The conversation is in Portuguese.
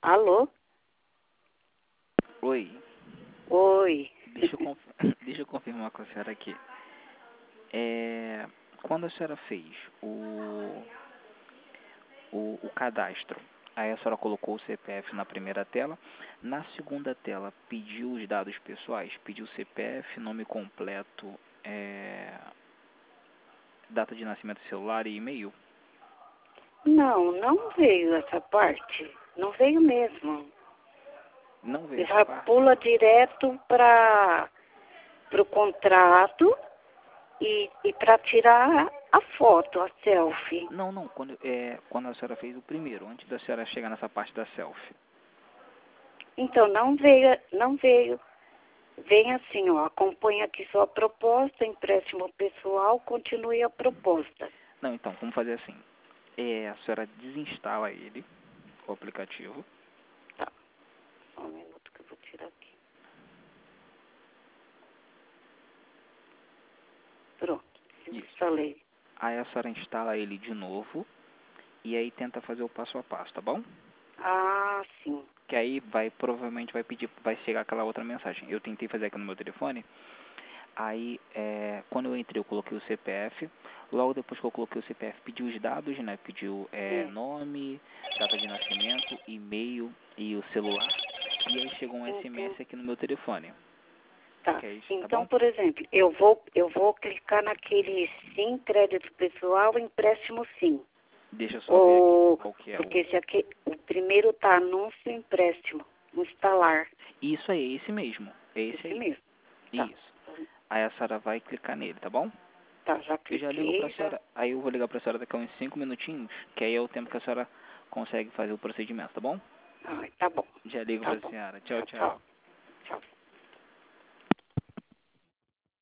Alô? Oi, Oi. deixa eu confirmar com a senhora aqui. Quando a senhora fez o cadastro, aí a senhora colocou o CPF na primeira tela, na segunda tela pediu os dados pessoais, pediu CPF, nome completo, data de nascimento, celular e e-mail? Não veio essa parte. Não veio mesmo. Não veio essa Já parte? pula direto para o contrato e para tirar a foto, a selfie. Não, quando a senhora fez o primeiro, antes da senhora chegar nessa parte da selfie. Então, não veio. Vem assim, ó, acompanha aqui sua proposta, empréstimo pessoal, continue a proposta. Não, então, vamos fazer assim. A senhora desinstala ele, o aplicativo. Tá, só um minuto que eu vou tirar aqui. Pronto, Isso. instalei. Aí a senhora instala ele de novo e aí tenta fazer o passo a passo, tá bom? Ah, sim. Que aí provavelmente vai chegar aquela outra mensagem. Eu tentei fazer aqui no meu telefone, aí quando eu entrei eu coloquei o CPF, logo depois que eu coloquei o CPF pediu os dados, né? Pediu nome, data de nascimento, e-mail e o celular. E aí chegou um Então, SMS aqui no meu telefone. tá. Que é isso, tá Então, bom? por exemplo, eu vou clicar naquele sim, crédito pessoal, empréstimo sim. Deixa eu só ver aqui Ou, qual que é porque esse aqui, o primeiro tá anúncio empréstimo, instalar. Isso aí, é esse mesmo. É esse Esse aí. mesmo. Tá. Isso. Aí a senhora vai clicar nele, tá bom? Tá, já Eu já ligo pra cliquei, já. senhora, aí eu vou ligar pra senhora daqui a uns 5 minutinhos, que aí é o tempo que a senhora consegue fazer o procedimento, tá bom? Ai, tá bom. Já ligo Tá pra bom. senhora. Tchau, Tchau, tchau. tchau. Tchau.